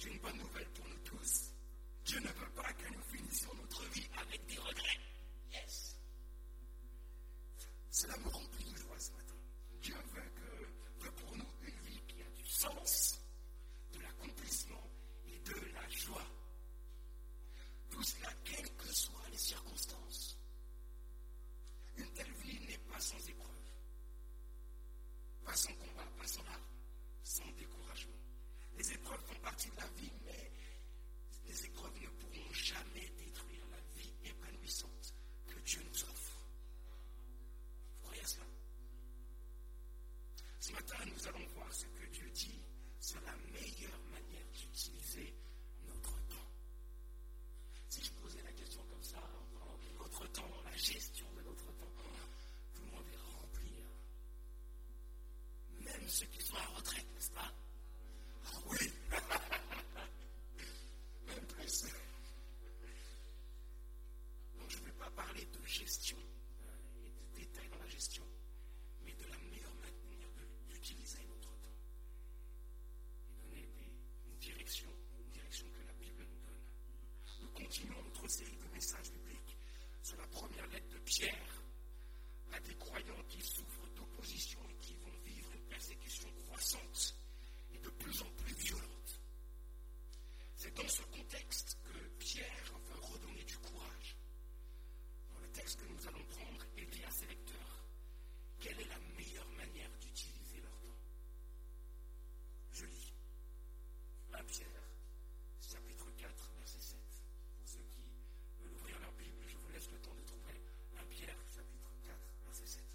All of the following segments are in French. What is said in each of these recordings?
J'ai une bonne nouvelle pour nous tous. Dieu ne veut pas que nous finissions notre vie avec des regrets. Yes. Cela me remplit de joie ce matin. Dieu veut pour nous une vie qui a du sens, de l'accomplissement et de la joie. Tout cela, quelles que soient les circonstances. Une telle vie n'est pas sans épreuve, pas sans combat, pas sans larmes, sans découragement. Les épreuves font partie de la vie, mais les épreuves ne pourront jamais détruire la vie épanouissante que Dieu nous offre. Vous croyez à cela? Ce matin, nous allons voir ce que Dieu dit sur la meilleure manière d'utiliser notre temps. Si je posais la question comme ça, notre temps, la gestion de notre temps, tout le monde est rempli. Même ceux qui sont à retraite, n'est-ce pas? Ah oui. Même plus. Donc je ne vais pas parler de gestion et de détails dans la gestion, mais de la meilleure manière d'utiliser notre temps. Et donner une direction que la Bible nous donne. Nous continuons notre série de messages bibliques sur la première lettre de Pierre à des croyants qui souffrent d'opposition et qui vont vivre une persécution croissante et de plus en plus violente. C'est dans ce contexte que Pierre veut redonner du courage. Dans le texte que nous allons prendre et lire à ses lecteurs, quelle est la meilleure manière d'utiliser leur temps? Je lis 1 Pierre, chapitre 4, verset 7. Pour ceux qui veulent ouvrir leur Bible, je vous laisse le temps de trouver 1 Pierre, chapitre 4, verset 7.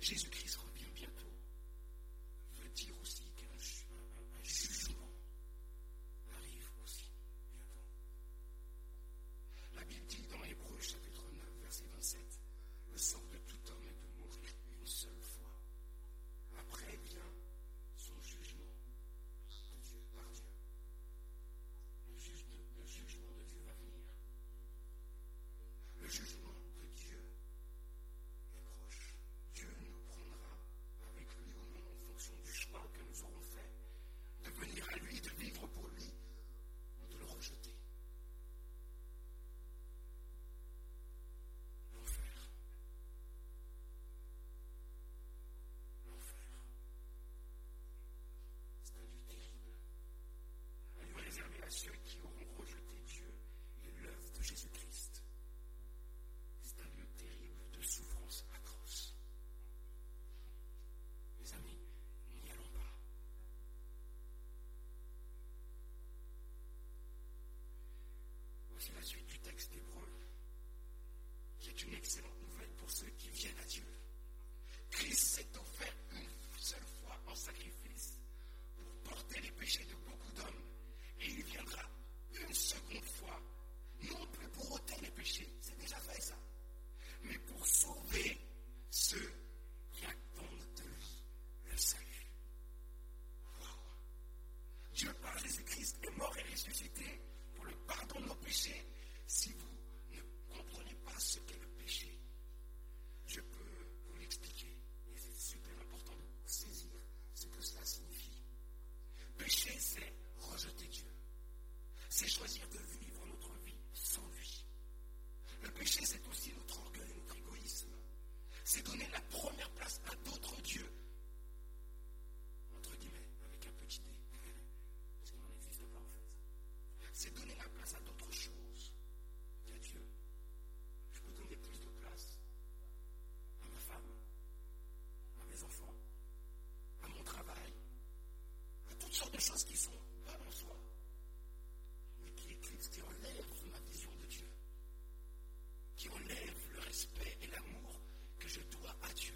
Jésus-Christ revient bientôt, veut dire aussi qu'un jugement arrive aussi bientôt. La Bible dit dans Hébreux chapitre 9, verset 27, le sort de tout homme est de mourir une seule fois. Après vient son jugement de Dieu, par Dieu. Le jugement de Dieu va venir. Le jugement de Dieu est proche. Dieu nous prendra avec lui ou non en fonction du choix que nous aurons fait, de venir à lui, de vivre pour lui, ou de le rejeter. L'enfer. C'est un lieu terrible. Un lieu réservé à ceux qui auront rejeté Dieu et l'œuvre de Jésus-Christ. C'est un lieu terrible de souffrance atroce. Mes amis, n'y allons pas. Voici la suite du texte d'Hébreux, qui est une excellente nouvelle pour ceux qui viennent à Dieu. Christ s'est offert une seule fois en sacrifice pour porter les péchés de beaucoup d'hommes, et il viendra une seconde fois, non plus pour ôter les péchés, c'est déjà fait ça, mais pour sauver ceux qui attendent de lui le salut. Wow. Dieu par Jésus-Christ est mort et ressuscité pour le pardon de nos péchés. Si vous ne comprenez pas ce qu'est le péché, je peux vous l'expliquer, et c'est super important de saisir ce que cela signifie. Péché, c'est rejeter Dieu. C'est choisir de vivre notre vie sans lui. Le péché, c'est aussi notre orgueil, notre égoïsme. C'est donner la première place à d'autres dieux. Entre guillemets, avec un petit dé. Parce qu'il n'en existe pas en fait. C'est donner la place à d'autres choses qu'à Dieu. Je peux donner plus de place à ma femme, à mes enfants, à mon travail, à toutes sortes de choses qui sont bonnes en soi, mais qui éclipsent, qui enlèvent ma vision de Dieu, qui enlèvent le respect et l'amour que je dois à Dieu.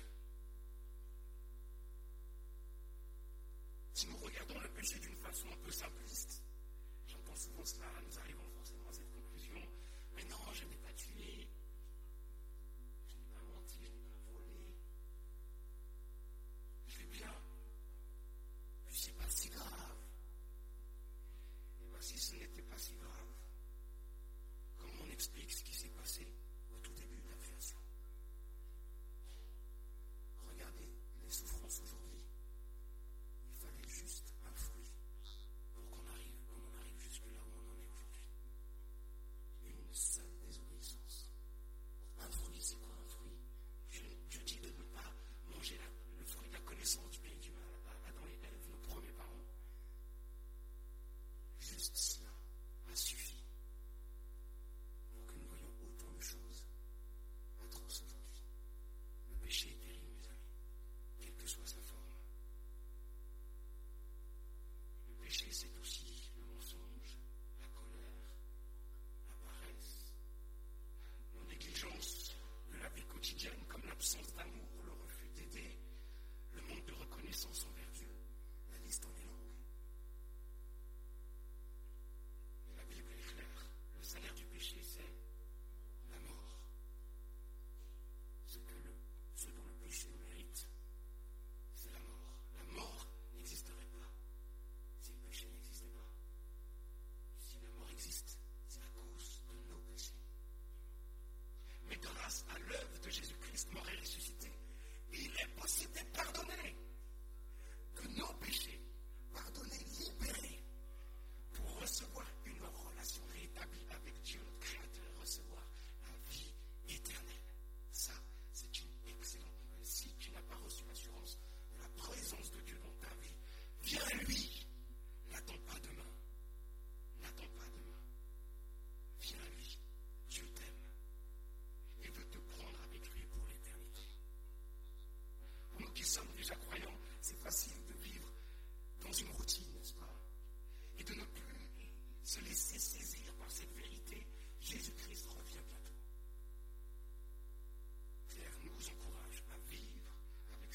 Si nous regardons le péché d'une façon un peu simpliste, j'entends souvent cela, nous arrivons forcément à cette conclusion, mais non, je n'ai pas tué, je n'ai pas menti, je n'ai pas volé, je vais bien, puis c'est pas si grave. Et bien si ce n'était pas si grave, comment on explique ce qui s'est passé au tout début de la création? Regardez les souffrances aujourd'hui. Il fallait juste un fruit pour qu'on en arrive jusque là où on en est aujourd'hui. Une seule désobéissance. Un fruit, c'est quoi un fruit? Dieu dit de ne pas manger le fruit de la connaissance du bien et du mal. Adam et Ève, nos premiers parents. Juste cela a suffi pour que nous voyions autant de choses atroces aujourd'hui. Le péché est terrible, mes amis, quelle que soit sa forme. Le péché, c'est aussi le mensonge, la colère, la paresse, la négligence de la vie quotidienne, comme l'absence d'amour, le refus d'aider, le manque de reconnaissance envers Dieu. La liste en est longue. Et la Bible est claire. Le salaire du péché, c'est la mort. Ce dont le péché mérite, c'est la mort. La mort n'existerait pas si le péché n'existait pas. Si la mort existe, c'est à cause de nos péchés. Mais grâce à l'œuvre de Jésus-Christ, mort et ressuscité, il est possible d'être pardonné de nos péchés, pardonné, libéré, pour recevoir une relation rétablie avec Dieu, notre Créateur, recevoir la vie éternelle. Ça, c'est une excellente nouvelle. Si tu n'as pas reçu l'assurance de la présence de Dieu dans ta vie, viens à lui. N'attends pas demain. N'attends pas demain. Viens à lui. Dieu t'aime. Il veut te prendre avec lui pour l'éternité. Pour nous qui sommes déjà croyants, c'est facile de vivre dans une routine, n'est-ce pas? Et de ne plus se laisser saisir par cette vérité. Jésus-Christ revient bientôt. Pierre nous encourage à vivre avec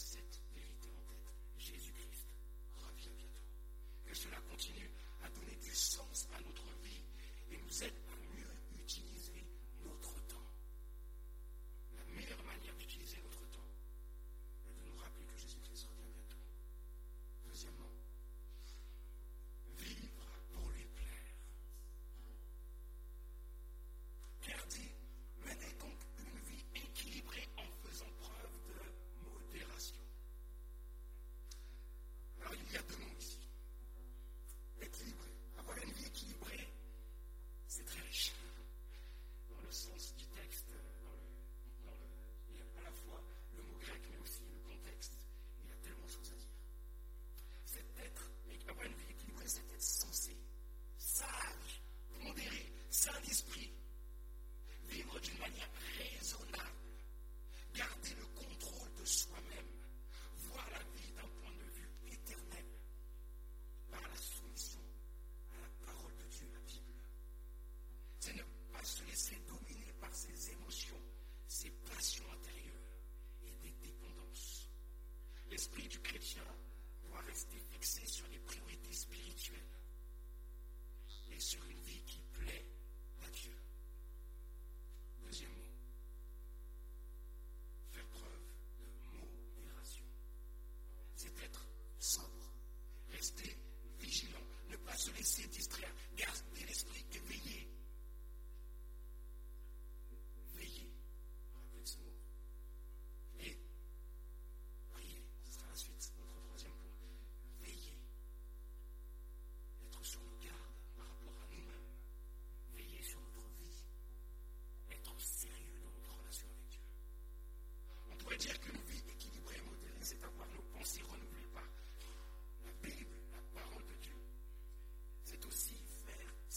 Gardez l'esprit éveillé. Veillez. Rappelez ce mot. Et priez. Ce sera la suite, notre troisième point. Veillez. Être sur nos gardes par rapport à nous-mêmes. Veiller sur notre vie. Être sérieux dans notre relation avec Dieu. On pourrait dire qu'une vie équilibrée et modérée, c'est avoir nos pensées renouvelées par la Bible, la parole de Dieu. C'est aussi faire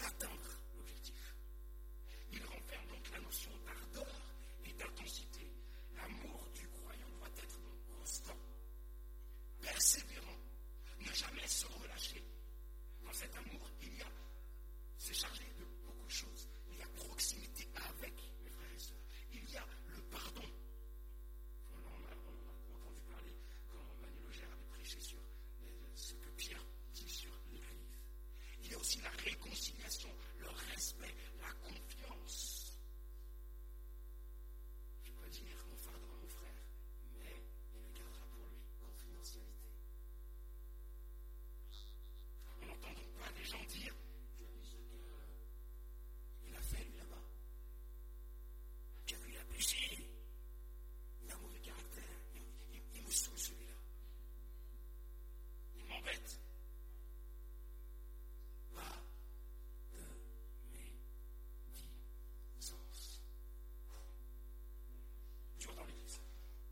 atteindre l'objectif. Il renferme donc la notion d'ardeur et d'intensité. L'amour du croyant doit être donc constant, persévérant, ne jamais se relâcher. Dans cet amour, c'est chargé de beaucoup de choses. Il y a proximité avec mes frères et sœurs. Il y a le pardon. On a entendu parler quand Manuel Auger avait prêché sur ce que Pierre dit sur l'Église. Il y a aussi la réconciliation, le respect, la confiance. Je peux dire mon fardeau à mon frère, mais il le gardera pour lui, confidentialité. On n'entend donc pas des gens dire tu as vu ce qu'il a fait lui là-bas. Tu as vu, il a péché. Il a un mauvais caractère. Il me saoule celui-là. Il m'embête. Pas de médisance. Dur dans l'église.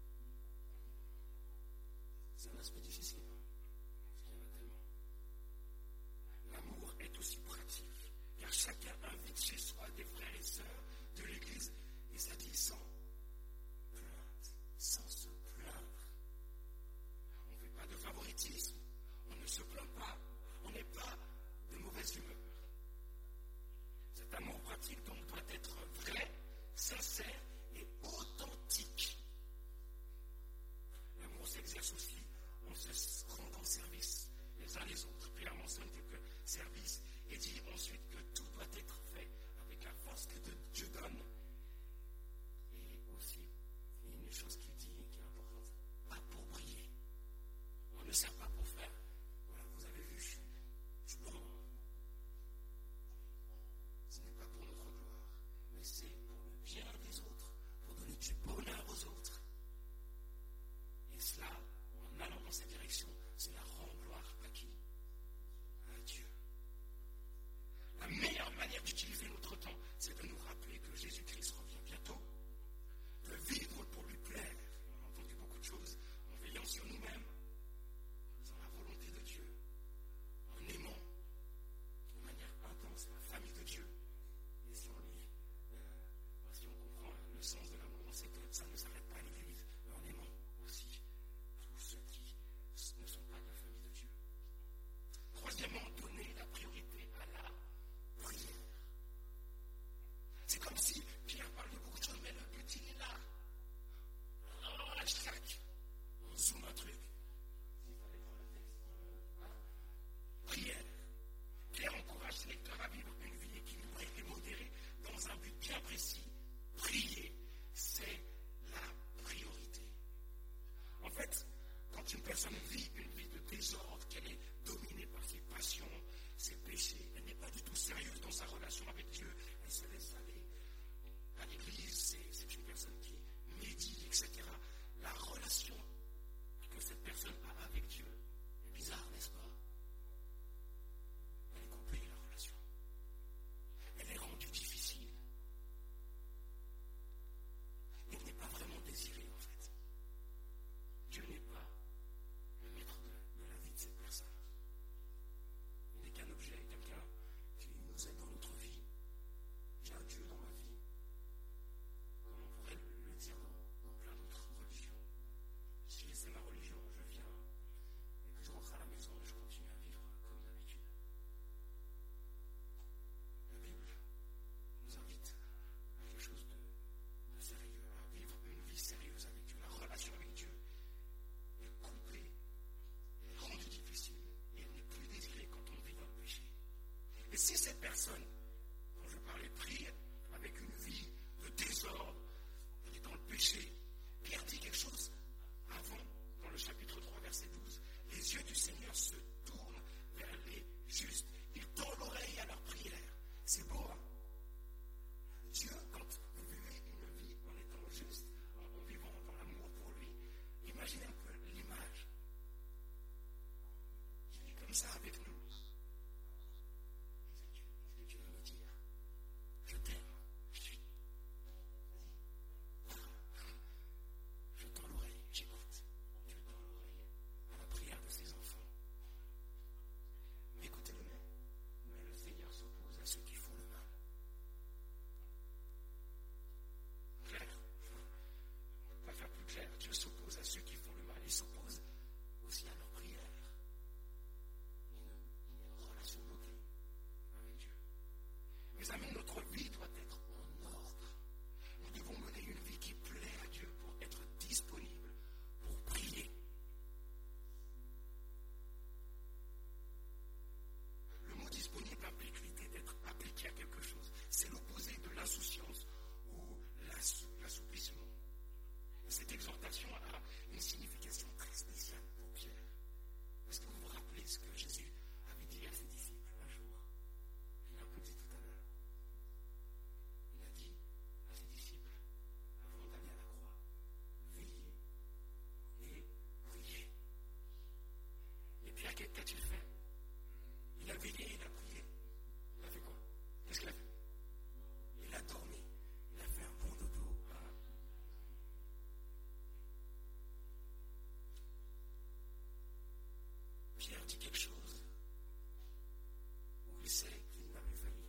C'est un aspect difficile. Parce qu'il y en a tellement. L'amour est aussi pratique, car chacun invite chez soi des frères et sœurs de l'église, et ça dit sans plainte, sans se plaindre. On ne fait pas de favoritisme, on ne se plaint pas, on n'est pas de mauvaise humeur. Cet amour pratique donc doit être vrai, sincère et authentique. L'amour s'exerce aussi en se rendant service les uns les autres. Pierre mentionne quelques services et dit ensuite que tout doit être fait avec la force que Dieu donne. Et aussi, il y a une chose qu'il dit et qui est importante, pas pour briller. On ne sert pas pour faire. Voilà, vous avez vu, je suis bon. Ce n'est pas pour notre gloire, mais c'est pour le bien des autres, pour donner du bonheur aux autres. Et cela, en allant dans cette direction, cela rend gloire à qui? À Dieu. La meilleure manière d'utiliser notre temps, c'est de nous rappeler que Jésus-Christ revient bientôt, de vivre pour lui plaire. On a entendu beaucoup de choses en veillant sur nous-mêmes, en faisant la volonté de Dieu, en aimant de manière intense la famille de Dieu. Et si on lit, si on comprend le sens de l'amour, on sait que ça ne s'arrête pas à l'Église, mais en aimant aussi tous ceux qui ne sont pas de la famille de Dieu. Troisièmement, donner la priorité à la prière. C'est comme si Pierre parle de beaucoup de choses, mais le but il est là. Alors là, on zoome un truc. Il fallait prendre le texte. Prière. Pierre encourage ses lecteurs à vivre une vie équilibrée et modérée dans un but bien précis. Prier, c'est la priorité. En fait, quand une personne vit une vie de désordre, qu'elle est dominée par ses passions, ses péchés, elle n'est pas du tout sérieuse dans sa relation avec Dieu, elle se laisse aller à l'église, c'est une personne qui médite, etc. La relation que cette personne a avec Dieu est bizarre, n'est-ce pas? Elle est coupée, la relation. Elle est rendue difficile. Elle n'est pas vraiment désirée, en fait. Dieu n'est pas le maître de la vie de cette personne. Il n'est qu'un objet, quelqu'un qui nous aide dans notre vie. J'ai un Dieu dans ma vie. Comme on pourrait le dire dans plein d'autres religions. Si c'est ma religion, je viens et que je rentre à la maison et je continue à vivre comme d'habitude. La Bible nous invite à quelque chose de sérieux, à vivre une vie sérieuse avec Dieu. La relation avec Dieu est coupée, elle est rendue difficile et elle n'est plus désirée quand on vit dans le péché. Et si cette personne, dont je parlais, prie avec une vie de désordre, elle est dans le péché, Pierre dit quelque chose avant, dans le chapitre 3, verset 12. Les yeux du Seigneur se tournent vers les justes. Il tend l'oreille à leur prière. C'est beau, hein? Dieu, quand vous vivez une vie en étant juste, en vivant dans l'amour pour lui, imaginez un peu l'image. Il est comme ça avec nous. Qu'est-ce que tu veux me dire? Je t'aime. Je suis. Vas-y. Je tends l'oreille. J'écoute. Dieu tend l'oreille à la prière de ses enfants. Mais écoutez-le, mais le Seigneur s'oppose Pierre dit quelque chose où il sait qu'il n'avait failli.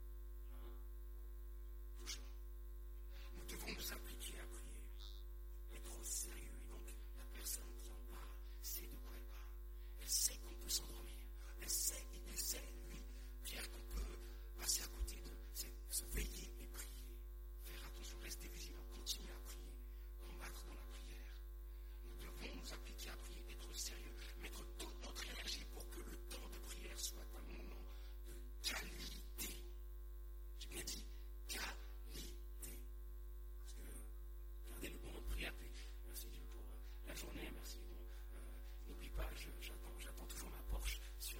Toujours. Nous devons nous appliquer à prier, être sérieux. Et donc, la personne qui en parle sait de quoi elle parle. Elle sait qu'on peut s'endormir. Il sait, lui, Pierre, qu'on peut passer à côté de se veiller et prier. Faire attention, rester vigilant, continuer à prier, combattre dans la prière. Nous devons nous appliquer à prier, être sérieux, mettre toute notre énergie pour que le temps de prière soit un moment de qualité. J'ai bien dit qualité. Parce que gardez le moment de prière, puis merci Dieu pour la journée, merci. Bon, n'oublie pas, j'attends toujours ma Porsche sur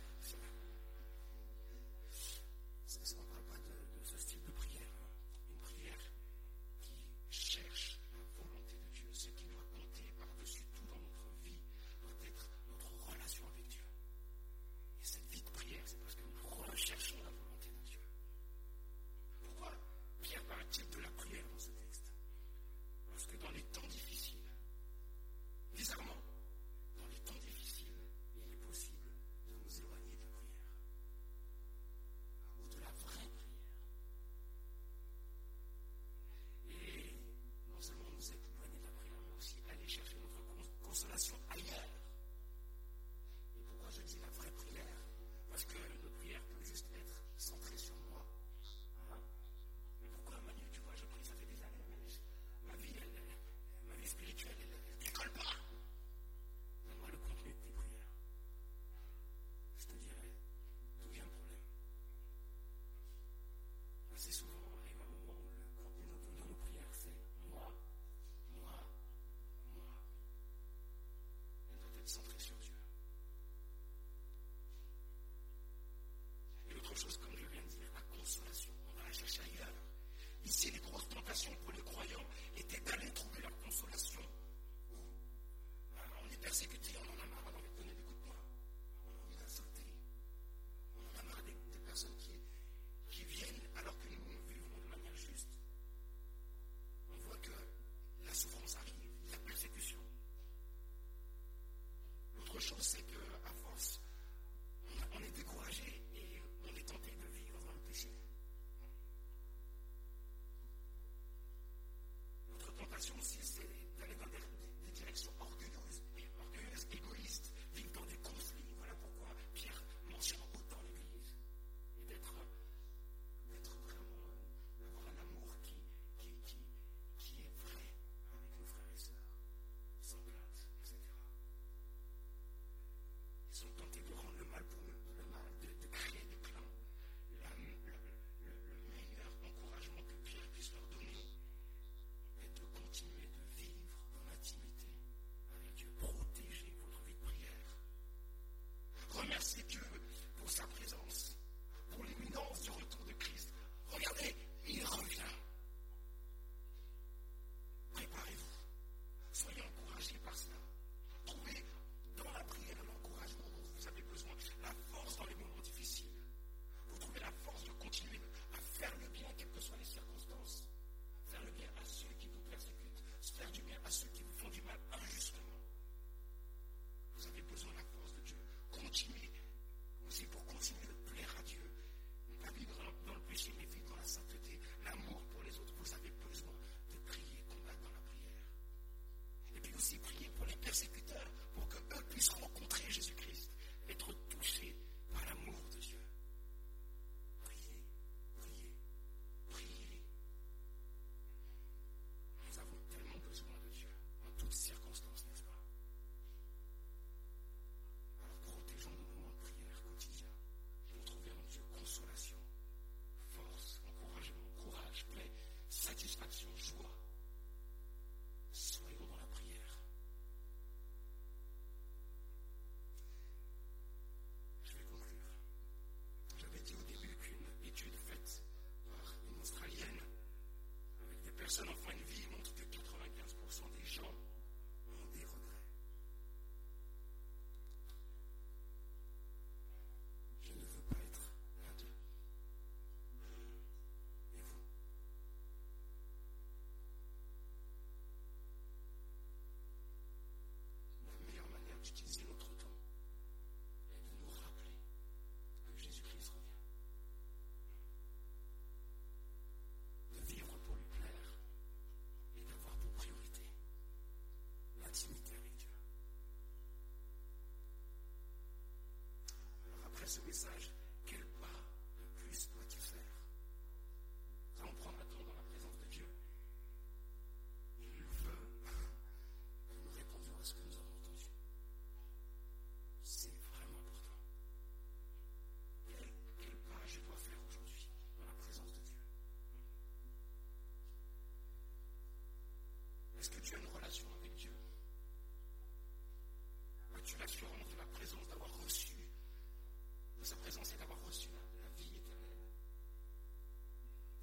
on ne parle pas de ce style de prière. Une prière qui cherche la volonté de Dieu. Ce qui doit compter par-dessus tout dans notre vie doit être notre relation avec Dieu. Et cette vie de prière, c'est parce que nous recherchons la volonté de Dieu. Pourquoi Pierre parle-t-il de la prière dans ce texte? Parce que dans les temps difficiles, bizarrement, dans les temps difficiles, il est possible de nous éloigner de la prière. Ou de la vraie prière. Et non seulement nous être éloignés de la prière, mais aussi aller chercher notre consolation ailleurs. Et pourquoi je dis la vraie prière? Parce que notre prière peut juste être centrée sur moi. Mais pourquoi, Manu, tu vois, je prie, ça fait des années, mais ma vie spirituelle, elle ne décolle pas. Donne-moi le contenu de tes prières. Je te dirai d'où vient le problème. Assez souvent, arrive un moment où le contenu de nos prières, c'est moi. Elle doit être centrée sur Dieu. Et l'autre chose, comme je viens de dire, la consolation, on va la chercher ailleurs. Ici, les grosses tentations pour les croyants étaient d'aller trouver leur consolation. On est persécuté, on en a marre, on a envie de donner des coups de poing. On a envie d'insulter. On en a marre des personnes qui viennent alors que nous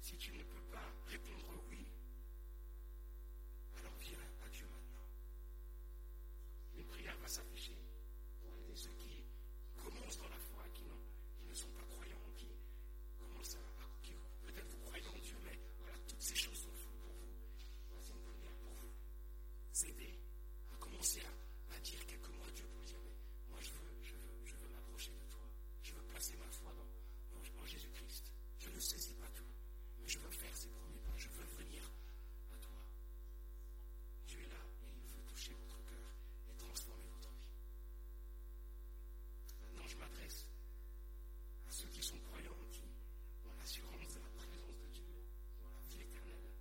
Si tu ne peux pas répondre oui, alors viens à Dieu maintenant. Une prière va s'afficher pour aider ceux qui commencent dans la foi, qui ne sont pas croyants, qui peut-être vous croyez en Dieu, mais voilà, toutes ces choses sont floues pour vous. Voici une prière pour vous. S'aider à commencer à dire quelques mots à Dieu pour dire, mais moi je veux m'approcher de toi. Je veux placer ma foi en Jésus-Christ. Je ne saisis pas tout, mais je veux faire ces premiers pas. Je veux venir à toi. Dieu est là et il veut toucher votre cœur et transformer votre vie. Maintenant, je m'adresse à ceux qui sont croyants, qui ont l'assurance de la présence de Dieu dans la vie éternelle.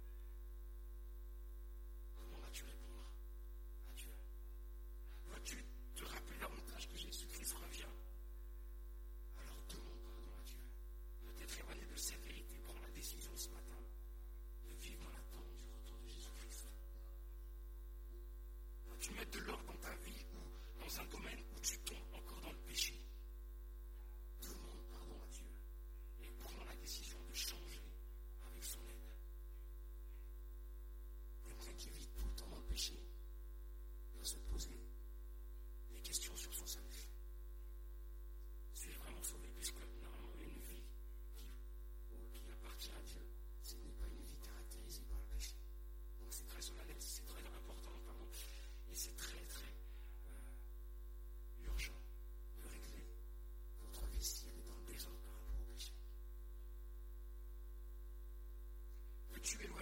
Comment vas-tu répondre à Dieu? Vas-tu te rappeler davantage que Jésus-Christ revient? Alors demande pardon à Dieu. Peut-être éloigné de cette vérité, prends la décision ce matin de vivre dans l'attente du retour de Jésus-Christ. Vas-tu mettre de l'ordre dans ta vie ou dans un domaine où tu tombes encore dans le péché? Demande pardon à Dieu et prends la décision de changer avec son aide. Quelqu'un qui vit tout le temps dans le péché doit se poser des questions sur son salut. Suis-je vraiment sauvé? Puisque normalement une vie qui appartient à Dieu, ce n'est pas une vie caractérisée par le péché. Donc c'est très solennel, c'est très important, pardon, et c'est très très urgent de régler votre vie si elle est dans le désordre par rapport au péché. Peux-tu éloigner